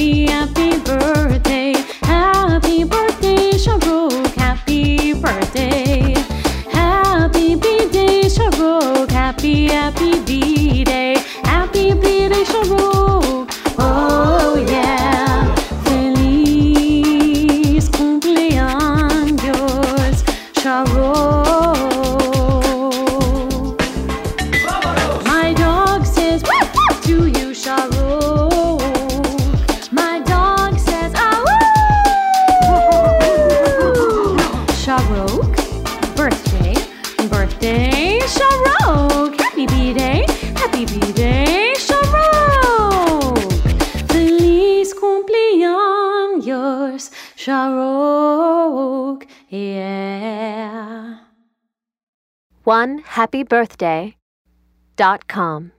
happy, happy birthday. Happy birthday, Shahrukh. Happy birthday. Happy B-Day, Shahrukh. Happy, happy B-Day. Happy B-Day, Shahrukh. Oh yeah. Feliz cumpleaños, Shahrukh. My dog says woof woof to you, Shahrukh. My dog says ah woo. Shahrukh, birthday, birthday, Shahrukh. Happy B-Day, happy B-Day, Shahrukh. Feliz cumpleaños, Shahrukh. Yeah. OneHappyBirthday.com